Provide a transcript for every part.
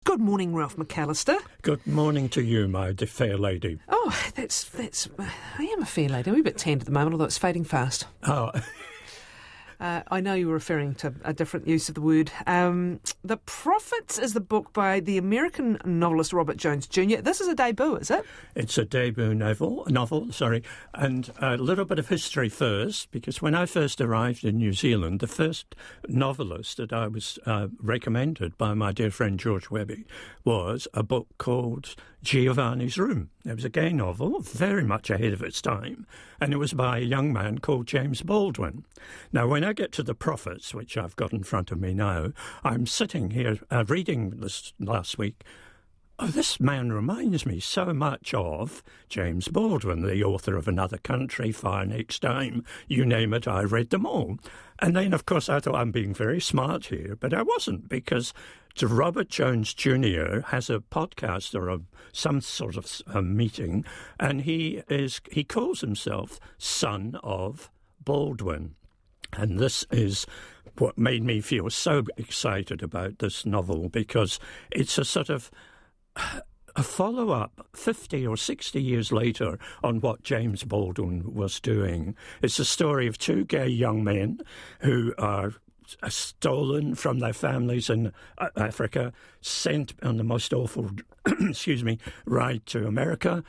Good morning, Ralph McAllister. Good morning to you, my fair lady. Oh, that's. I am a fair lady. I'm a wee bit tanned at the moment, although it's fading fast. Oh. I know you were referring to a different use of the word. The Prophets is the book by the American novelist Robert Jones Jr. This is a debut, is it? It's a debut novel, and a little bit of history first, because when I first arrived in New Zealand, the first novelist that I was recommended by my dear friend George Webby was a book called Giovanni's Room. It was a gay novel, very much ahead of its time, and it was by a young man called James Baldwin. Now, when I get to the Prophets, which I've got in front of me now, I'm sitting here reading this last week. Oh, this man reminds me so much of James Baldwin, the author of Another Country, Fire Next Time, you name it, I read them all. And then, of course, I thought I'm being very smart here, but I wasn't, because Robert Jones Jr. has a podcast or some sort of meeting, and he calls himself Son of Baldwin. And this is what made me feel so excited about this novel, because it's a sort of a follow-up 50 or 60 years later on what James Baldwin was doing. It's a story of two gay young men who are stolen from their families in Africa, sent on the most awful, ride to America.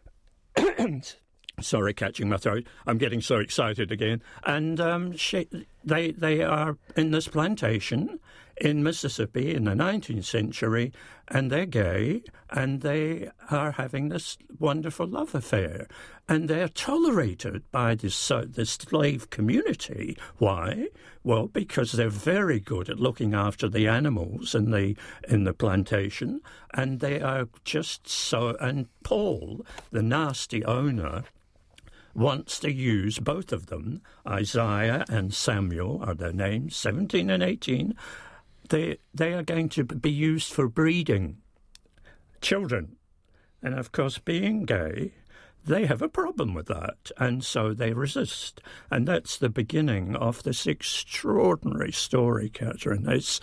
Sorry, catching my throat. I'm getting so excited again. And they are in this plantation in Mississippi in the 19th century, and they're gay, and they are having this wonderful love affair. And they're tolerated by this slave community. Why? Well, because they're very good at looking after the animals in the plantation, and they are just so. And Paul, the nasty owner, wants to use both of them. Isaiah and Samuel are their names, 17 and 18. They are going to be used for breeding children. And, of course, being gay, they have a problem with that, and so they resist. And that's the beginning of this extraordinary story, Catherine. It's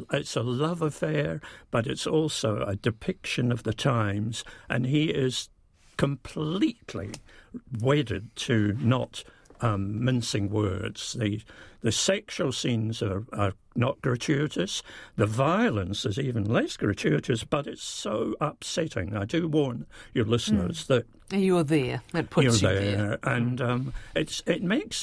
a love affair, but it's also a depiction of the times, and he is completely wedded to not mincing words. The sexual scenes are not gratuitous. The violence is even less gratuitous, but it's so upsetting. I do warn your listeners that you're there. It puts you there. And it makes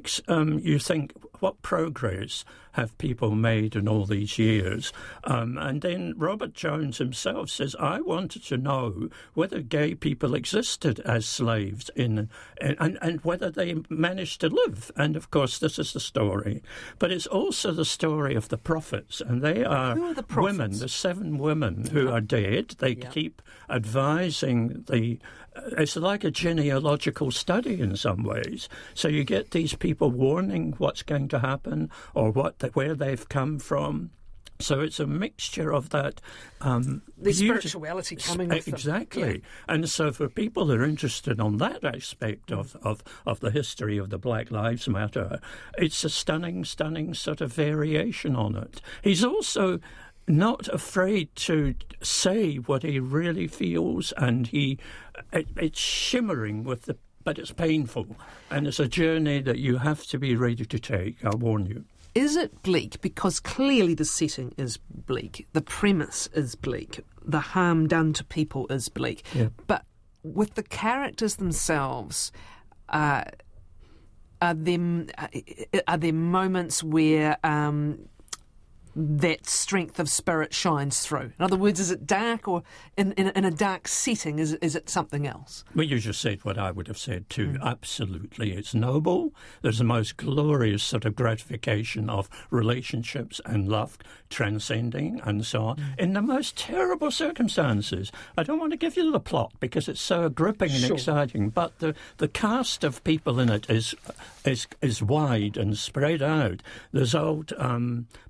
you think, what progress have people made in all these years? And then Robert Jones himself says, I wanted to know whether gay people existed as slaves and whether they managed to live. And, of course, this is the story. But it's also the story of the prophets. And they are, who are the prophets? Women, the 7 women who are dead. They keep advising it's like a genealogical study in some ways. So you get these people warning what's going to happen or where they've come from. So it's a mixture of that. The spirituality coming with them. Exactly. Yeah. And so for people who are interested on that aspect of the history of the Black Lives Matter, it's a stunning sort of variation on it. He's also not afraid to say what he really feels, and it's shimmering but it's painful, and it's a journey that you have to be ready to take, I warn you. Is it bleak? Because clearly the setting is bleak, the premise is bleak, the harm done to people is bleak. Yeah. But with the characters themselves, are there moments where that strength of spirit shines through? In other words, is it dark, or in a dark setting, is it something else? Well, you just said what I would have said too. Absolutely. It's noble. There's the most glorious sort of gratification of relationships and love transcending and so on in the most terrible circumstances. I don't want to give you the plot because it's so gripping and exciting, but the cast of people in it is wide and spread out. There's old Paul,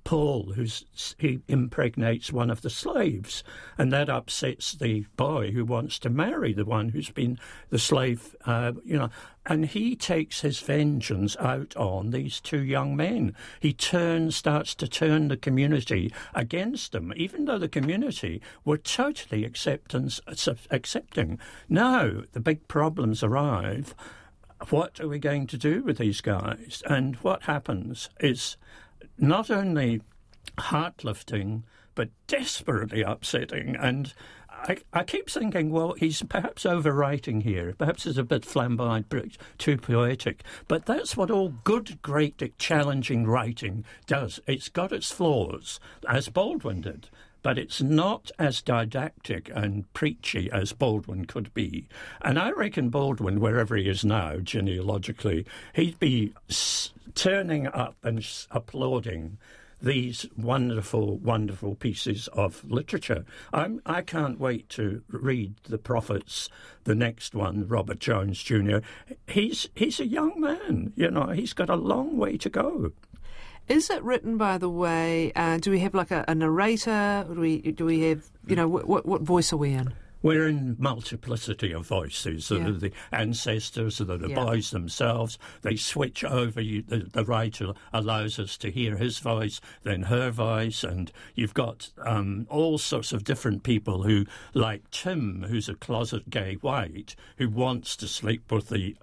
girl he impregnates one of the slaves, and that upsets the boy who wants to marry the one who's been the slave, and he takes his vengeance out on these two young men. He starts to turn the community against them, even though the community were totally accepting. Now the big problems arrive. What are we going to do with these guys? And what happens is not only heart-lifting, but desperately upsetting. And I keep thinking, well, he's perhaps overwriting here. Perhaps it's a bit flamboyant, too poetic. But that's what all good, great, challenging writing does. It's got its flaws, as Baldwin did. But it's not as didactic and preachy as Baldwin could be. And I reckon Baldwin, wherever he is now, genealogically, he'd be turning up and applauding these wonderful, wonderful pieces of literature. I can't wait to read The Prophets, the next one, Robert Jones Jr. He's a young man, he's got a long way to go. Is it written, by the way, do we have like a narrator? Or do we have, what voice are we in? We're in multiplicity of voices. The ancestors, the boys themselves, they switch over. The writer allows us to hear his voice, then her voice, and you've got all sorts of different people who, like Tim, who's a closet gay white, who wants to sleep with the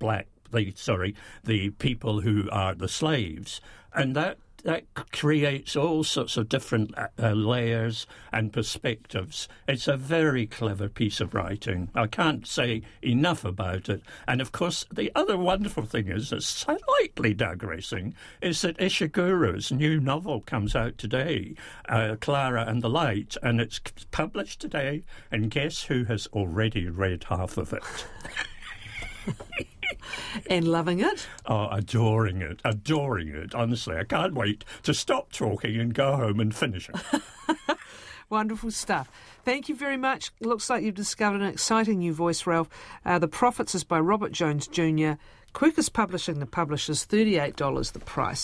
people who are the slaves. And that creates all sorts of different layers and perspectives. It's a very clever piece of writing. I can't say enough about it. And, of course, the other wonderful thing is, slightly digressing, is that Ishiguro's new novel comes out today, Clara and the Light, and it's published today, and guess who has already read half of it? And loving it? Oh, adoring it. Honestly, I can't wait to stop talking and go home and finish it. Wonderful stuff. Thank you very much. Looks like you've discovered an exciting new voice, Ralph. The Prophets is by Robert Jones Jr. Quercus Publishing, the publishers, $38 the price.